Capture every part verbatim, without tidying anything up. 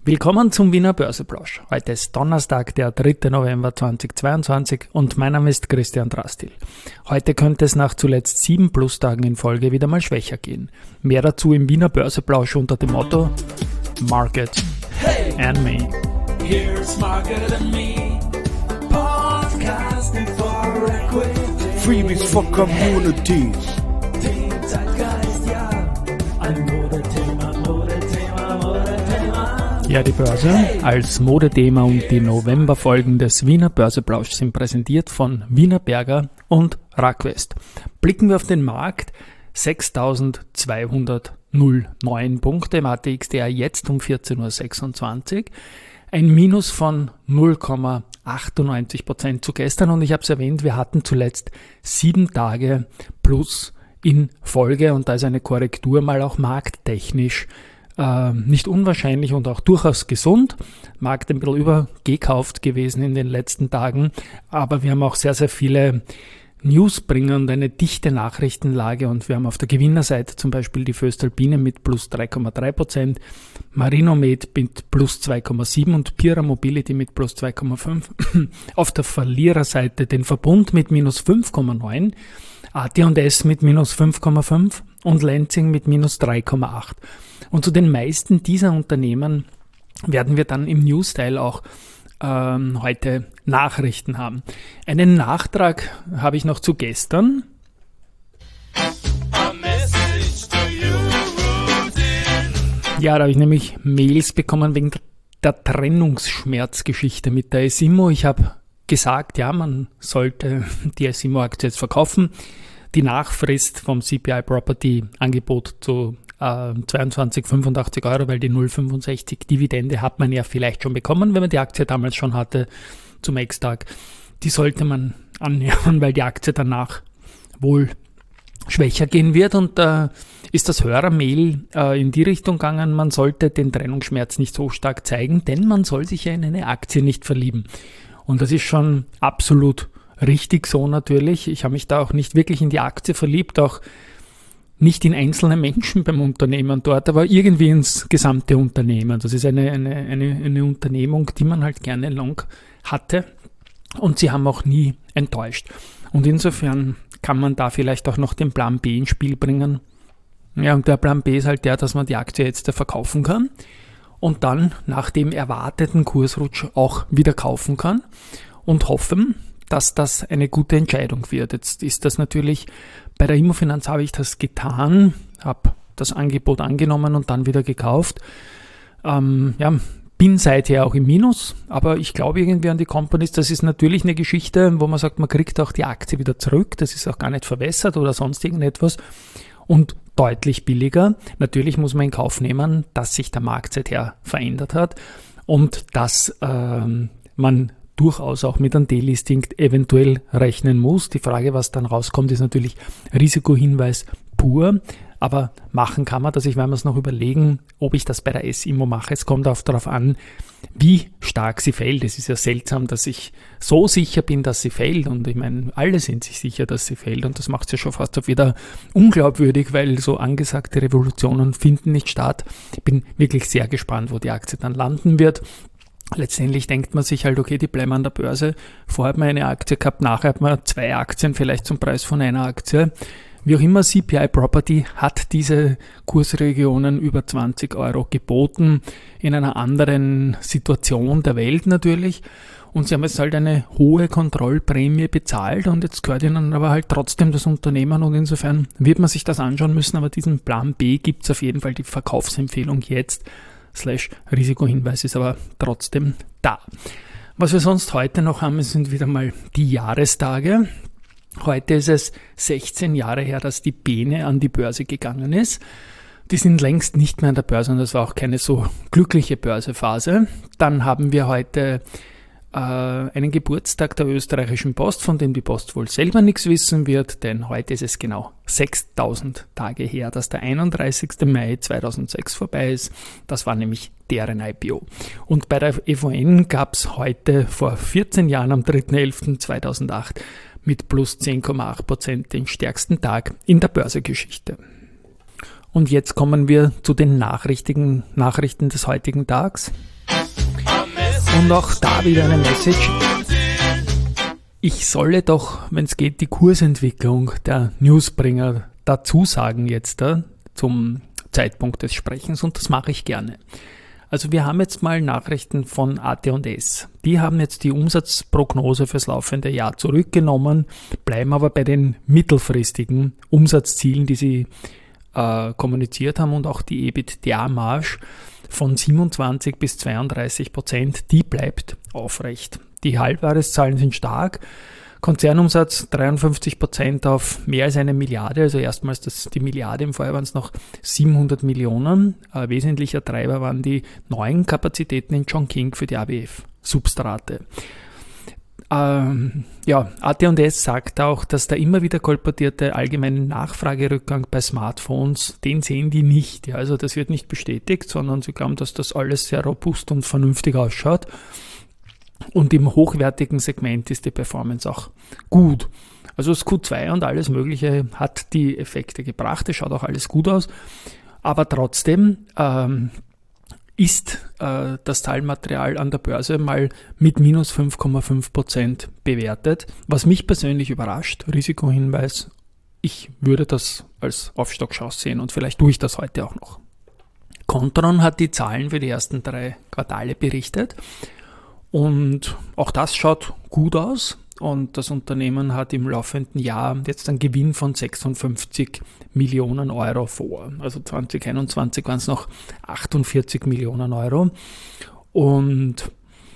Willkommen zum Wiener Börseplausch. Heute ist Donnerstag, der dritter November zweitausendzweiundzwanzig und mein Name ist Christian Drastil. Heute könnte es nach zuletzt sieben Plustagen in Folge wieder mal schwächer gehen. Mehr dazu im Wiener Börseplausch unter dem Motto Market hey, and Me. Here's Market and Me, podcasting for equity. Freebies for communities. Den Zeitgeist, ja, ein Modethema, Modethema, Modethema. Ja, die Börse als Modethema und die Novemberfolgen des Wiener Börseplausch sind präsentiert von Wiener Berger und Rackwest. Blicken wir auf den Markt, sechstausendzweihundertneun Punkte im A T X T A jetzt um vierzehn Uhr sechsundzwanzig. Ein Minus von null Komma achtundneunzig Prozent zu gestern und ich habe es erwähnt, wir hatten zuletzt sieben Tage plus in Folge und da ist eine Korrektur mal auch markttechnisch äh, nicht unwahrscheinlich und auch durchaus gesund. Markt ein bisschen übergekauft gewesen in den letzten Tagen, aber wir haben auch sehr, sehr viele Newsbringer und eine dichte Nachrichtenlage und wir haben auf der Gewinnerseite zum Beispiel die Voestalpine mit plus drei Komma drei Prozent, Marinomed mit plus zwei Komma sieben und Pira Mobility mit plus zwei Komma fünf. Auf der Verliererseite den Verbund mit minus fünf Komma neun, A T und S mit minus fünf Komma fünf und Lenzing mit minus drei Komma acht. Und zu den meisten dieser Unternehmen werden wir dann im News-Teil auch ähm, heute Nachrichten haben. Einen Nachtrag habe ich noch zu gestern. Ja, da habe ich nämlich Mails bekommen wegen der Trennungsschmerzgeschichte mit der S I M O. Ich habe gesagt, ja, man sollte die S I M O-Aktie jetzt verkaufen. Die Nachfrist vom C P I Property Angebot zu äh, zweiundzwanzig Komma fünfundachtzig Euro, weil die null Komma fünfundsechzig Dividende hat man ja vielleicht schon bekommen, wenn man die Aktie damals schon hatte zum Ex-Tag. Die sollte man annähern, weil die Aktie danach wohl schwächer gehen wird und da äh, ist das Hörermail äh, in die Richtung gegangen, man sollte den Trennungsschmerz nicht so stark zeigen, denn man soll sich ja in eine Aktie nicht verlieben. Und das ist schon absolut richtig so natürlich. Ich habe mich da auch nicht wirklich in die Aktie verliebt, auch nicht in einzelne Menschen beim Unternehmen dort, aber irgendwie ins gesamte Unternehmen. Das ist eine, eine, eine, eine Unternehmung, die man halt gerne lang hatte und sie haben auch nie enttäuscht. Und insofern kann man da vielleicht auch noch den Plan B ins Spiel bringen. Ja, und der Plan B ist halt der, dass man die Aktie jetzt verkaufen kann und dann nach dem erwarteten Kursrutsch auch wieder kaufen kann und hoffen, dass das eine gute Entscheidung wird. Jetzt ist das natürlich, bei der Immofinanz habe ich das getan, habe das Angebot angenommen und dann wieder gekauft. Ähm, ja, bin seither auch im Minus, aber ich glaube irgendwie an die Companies, das ist natürlich eine Geschichte, wo man sagt, man kriegt auch die Aktie wieder zurück, das ist auch gar nicht verwässert oder sonst irgendetwas und deutlich billiger. Natürlich muss man in Kauf nehmen, dass sich der Markt seither verändert hat und dass ähm, man durchaus auch mit einem Delisting eventuell rechnen muss. Die Frage, was dann rauskommt, ist natürlich Risikohinweis pur, aber machen kann man das. Ich werde mir es noch überlegen, ob ich das bei der S I M O mache. Es kommt auch darauf an, wie stark sie fällt. Es ist ja seltsam, dass ich so sicher bin, dass sie fällt und ich meine, alle sind sich sicher, dass sie fällt und das macht es ja schon fast auf wieder unglaubwürdig, weil so angesagte Revolutionen finden nicht statt. Ich bin wirklich sehr gespannt, wo die Aktie dann landen wird. Letztendlich denkt man sich halt, okay, die bleiben an der Börse. Vorher hat man eine Aktie gehabt, nachher hat man zwei Aktien, vielleicht zum Preis von einer Aktie. Wie auch immer, C P I Property hat diese Kursregionen über zwanzig Euro geboten, in einer anderen Situation der Welt natürlich. Und sie haben jetzt halt eine hohe Kontrollprämie bezahlt und jetzt gehört ihnen aber halt trotzdem das Unternehmen und insofern wird man sich das anschauen müssen, aber diesen Plan B gibt es auf jeden Fall, die Verkaufsempfehlung jetzt. Slash Risikohinweis ist aber trotzdem da. Was wir sonst heute noch haben, sind wieder mal die Jahrestage. Heute ist es sechzehn Jahre her, dass die Bene an die Börse gegangen ist. Die sind längst nicht mehr an der Börse und das war auch keine so glückliche Börsephase. Dann haben wir heute äh, einen Geburtstag der österreichischen Post, von dem die Post wohl selber nichts wissen wird, denn heute ist es genau sechstausend Tage her, dass der einunddreißigster Mai zweitausendsechs vorbei ist. Das war nämlich deren I P O. Und bei der E V N gab es heute vor vierzehn Jahren am dritter elfter zweitausendacht mit plus zehn Komma acht Prozent den stärksten Tag in der Börsegeschichte. Und jetzt kommen wir zu den Nachrichten, Nachrichten des heutigen Tags. Und auch da wieder eine Message. Ich solle doch, wenn es geht, die Kursentwicklung der Newsbringer dazu sagen jetzt da, zum Zeitpunkt des Sprechens, und das mache ich gerne. Also wir haben jetzt mal Nachrichten von A T und S. Die haben jetzt die Umsatzprognose fürs laufende Jahr zurückgenommen, bleiben aber bei den mittelfristigen Umsatzzielen, die sie äh, kommuniziert haben, und auch die EBITDA-Marge von siebenundzwanzig bis zweiunddreißig Prozent, die bleibt aufrecht. Die Halbjahreszahlen sind stark. Konzernumsatz dreiundfünfzig Prozent auf mehr als eine Milliarde, also erstmals das, die Milliarde, im Vorjahr waren es noch siebenhundert Millionen. Äh, wesentlicher Treiber waren die neuen Kapazitäten in Chongqing für die A B F-Substrate. Ähm, ja, A T und S sagt auch, dass der immer wieder kolportierte allgemeine Nachfragerückgang bei Smartphones, den sehen die nicht. Ja, also das wird nicht bestätigt, sondern sie glauben, dass das alles sehr robust und vernünftig ausschaut. Und im hochwertigen Segment ist die Performance auch gut. Also das Q zwei und alles Mögliche hat die Effekte gebracht. Es schaut auch alles gut aus. Aber trotzdem ähm, ist äh, das Zahlenmaterial an der Börse mal mit minus fünf Komma fünf Prozent bewertet. Was mich persönlich überrascht, Risikohinweis, ich würde das als Aufstockchance sehen und vielleicht tue ich das heute auch noch. Kontron hat die Zahlen für die ersten drei Quartale berichtet. Und auch das schaut gut aus, und das Unternehmen hat im laufenden Jahr jetzt einen Gewinn von sechsundfünfzig Millionen Euro vor. Also zwanzig einundzwanzig waren es noch achtundvierzig Millionen Euro, und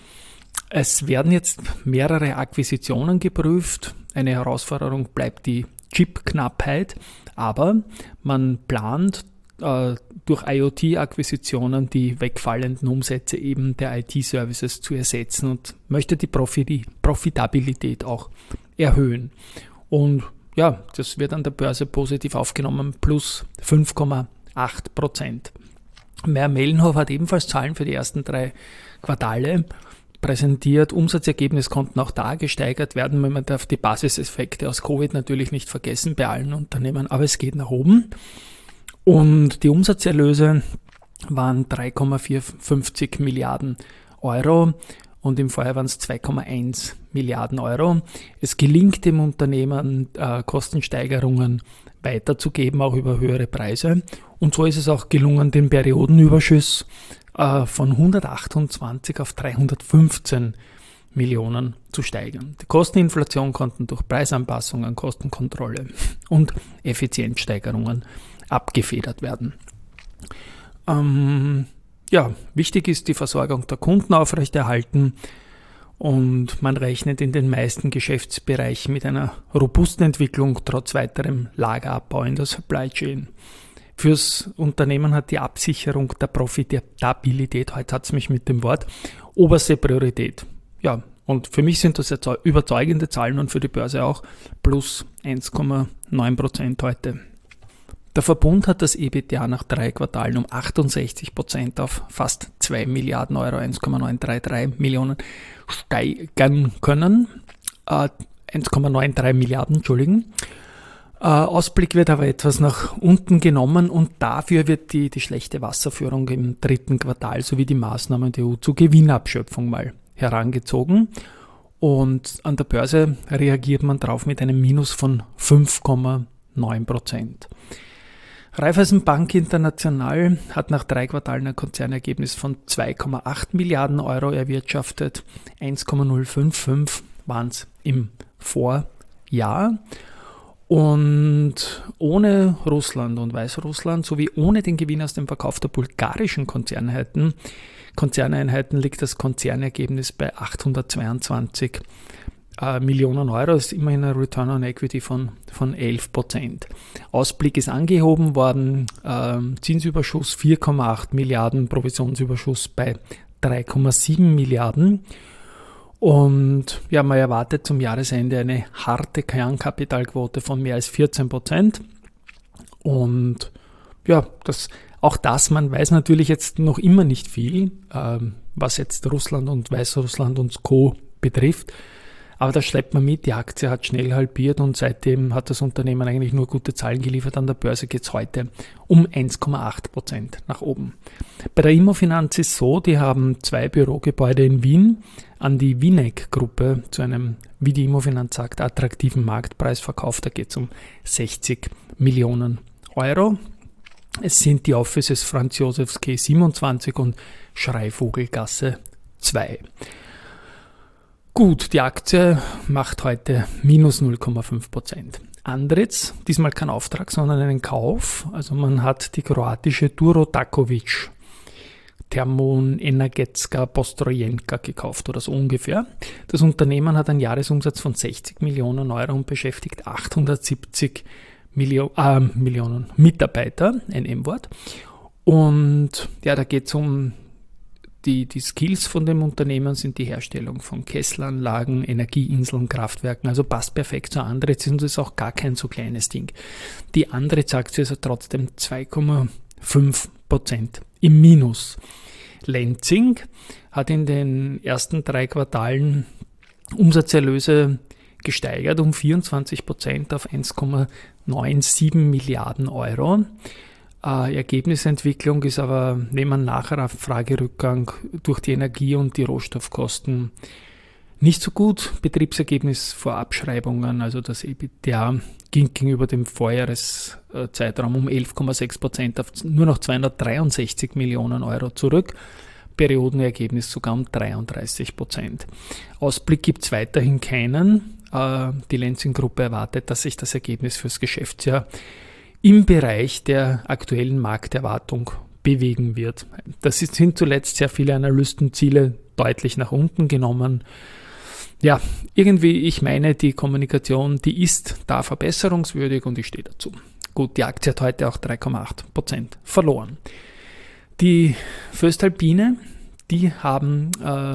es werden jetzt mehrere Akquisitionen geprüft. Eine Herausforderung bleibt die Chipknappheit, aber man plant durch IoT-Akquisitionen die wegfallenden Umsätze eben der I T-Services zu ersetzen und möchte die Profi- Profitabilität auch erhöhen. Und ja, das wird an der Börse positiv aufgenommen, plus fünf Komma acht Prozent. Mayr-Melnhof hat ebenfalls Zahlen für die ersten drei Quartale präsentiert. Umsatzergebnis konnten auch da gesteigert werden. Man darf die Basiseffekte aus Covid natürlich nicht vergessen bei allen Unternehmen, aber es geht nach oben. Und die Umsatzerlöse waren drei Komma vierundfünfzig Milliarden Euro und im Vorjahr waren es zwei Komma eins Milliarden Euro. Es gelingt dem Unternehmen, äh, Kostensteigerungen weiterzugeben, auch über höhere Preise. Und so ist es auch gelungen, den Periodenüberschuss äh, von hundertachtundzwanzig auf dreihundertfünfzehn Millionen zu steigern. Die Kosteninflation konnten durch Preisanpassungen, Kostenkontrolle und Effizienzsteigerungen abgefedert werden. Ähm, ja, wichtig ist die Versorgung der Kunden aufrechterhalten, und man rechnet in den meisten Geschäftsbereichen mit einer robusten Entwicklung trotz weiterem Lagerabbau in der Supply Chain. Fürs Unternehmen hat die Absicherung der Profitabilität, heute hat es mich mit dem Wort, oberste Priorität. Ja, und für mich sind das jetzt überzeugende Zahlen und für die Börse auch, plus eins Komma neun Prozent heute. Der Verbund hat das EBITDA nach drei Quartalen um achtundsechzig Prozent auf fast zwei Milliarden Euro, eins Komma neunhundertdreiunddreißig Millionen steigern können. Äh, eins Komma neunundneunzig Milliarden, Entschuldigen. Äh, Ausblick wird aber etwas nach unten genommen, und dafür wird die, die schlechte Wasserführung im dritten Quartal sowie die Maßnahmen der E U zur Gewinnabschöpfung mal herangezogen. Und an der Börse reagiert man drauf mit einem Minus von fünf Komma neun Prozent. Raiffeisenbank International hat nach drei Quartalen ein Konzernergebnis von zwei Komma acht Milliarden Euro erwirtschaftet. eins Komma null fünf fünf waren es im Vorjahr. Und ohne Russland und Weißrussland sowie ohne den Gewinn aus dem Verkauf der bulgarischen Konzerneinheiten, Konzerneinheiten liegt das Konzernergebnis bei achthundertzweiundzwanzig Millionen Euro, ist immerhin ein Return on Equity von, von elf Prozent. Ausblick ist angehoben worden, äh, Zinsüberschuss vier Komma acht Milliarden, Provisionsüberschuss bei drei Komma sieben Milliarden. Und ja, man erwartet zum Jahresende eine harte Kernkapitalquote von mehr als vierzehn Prozent. Und ja, das, auch das, man weiß natürlich jetzt noch immer nicht viel, äh, was jetzt Russland und Weißrussland und Co. betrifft. Aber das schleppt man mit, die Aktie hat schnell halbiert und seitdem hat das Unternehmen eigentlich nur gute Zahlen geliefert. An der Börse geht es heute um eins Komma acht Prozent nach oben. Bei der Immofinanz ist so, die haben zwei Bürogebäude in Wien an die Winek-Gruppe zu einem, wie die Immofinanz sagt, attraktiven Marktpreis verkauft. Da geht es um sechzig Millionen Euro. Es sind die Offices Franz Josefs Quai siebenundzwanzig und Schreivogelgasse zwei. Gut, die Aktie macht heute minus null Komma fünf Prozent. Andritz, diesmal kein Auftrag, sondern einen Kauf. Also man hat die kroatische Đuro Đaković Termoenergetska Postrojenka gekauft oder so ungefähr. Das Unternehmen hat einen Jahresumsatz von sechzig Millionen Euro und beschäftigt achthundertsiebzig Millio- äh, Millionen Mitarbeiter, ein M-Wort. Und ja, da geht es um Die, die Skills von dem Unternehmen sind die Herstellung von Kesselanlagen, Energieinseln, Kraftwerken, also passt perfekt zur Andritz und ist auch gar kein so kleines Ding. Die Andritz-Aktie ist trotzdem zwei Komma fünf Prozent im Minus. Lenzing hat in den ersten drei Quartalen Umsatzerlöse gesteigert um vierundzwanzig Prozent auf eins Komma siebenundneunzig Milliarden Euro. Äh, Ergebnisentwicklung ist aber neben einem Nachfragerückgang durch die Energie- und die Rohstoffkosten nicht so gut. Betriebsergebnis vor Abschreibungen, also das EBITDA, ging gegenüber dem Vorjahreszeitraum um elf Komma sechs Prozent auf nur noch zweihundertdreiundsechzig Millionen Euro zurück. Periodenergebnis sogar um dreiunddreißig Prozent. Ausblick gibt es weiterhin keinen. Äh, die Lenzing-Gruppe erwartet, dass sich das Ergebnis fürs Geschäftsjahr im Bereich der aktuellen Markterwartung bewegen wird. Das sind zuletzt sehr viele Analystenziele deutlich nach unten genommen. Ja, irgendwie, ich meine, die Kommunikation, die ist da verbesserungswürdig und ich stehe dazu. Gut, die Aktie hat heute auch drei Komma acht Prozent verloren. Die Voestalpine, die haben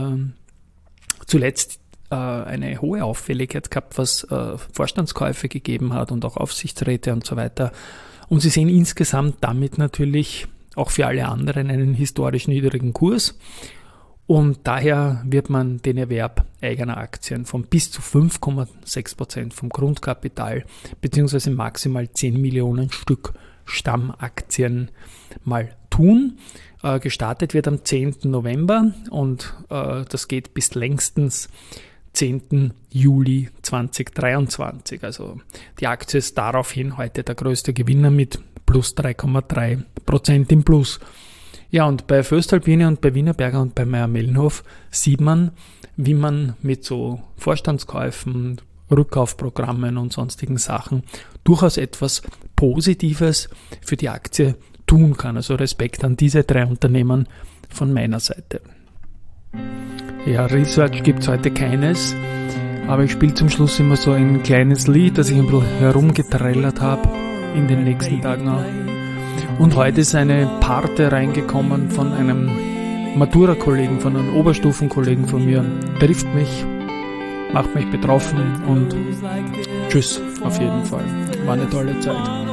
äh, zuletzt äh, eine hohe Auffälligkeit gehabt, was äh, Vorstandskäufe gegeben hat und auch Aufsichtsräte und so weiter. Und sie sehen insgesamt damit natürlich auch für alle anderen einen historisch niedrigen Kurs. Und daher wird man den Erwerb eigener Aktien von bis zu fünf Komma sechs Prozent vom Grundkapital bzw. maximal zehn Millionen Stück Stammaktien mal tun. Äh, gestartet wird am zehnten November und äh, das geht bis längstens zehnten Juli zweitausenddreiundzwanzig. Also die Aktie ist daraufhin heute der größte Gewinner mit plus drei Komma drei Prozent im Plus. Ja, und bei Voestalpine und bei Wienerberger und bei Mayr-Melnhof sieht man, wie man mit so Vorstandskäufen, Rückkaufprogrammen und sonstigen Sachen durchaus etwas Positives für die Aktie tun kann. Also Respekt an diese drei Unternehmen von meiner Seite. Ja, Research gibt es heute keines, aber ich spiele zum Schluss immer so ein kleines Lied, das ich ein bisschen herumgetrellert habe in den nächsten Tagen auch. Und heute ist eine Parte reingekommen von einem Matura-Kollegen, von einem Oberstufenkollegen von mir. Trifft mich, macht mich betroffen und tschüss auf jeden Fall. War eine tolle Zeit.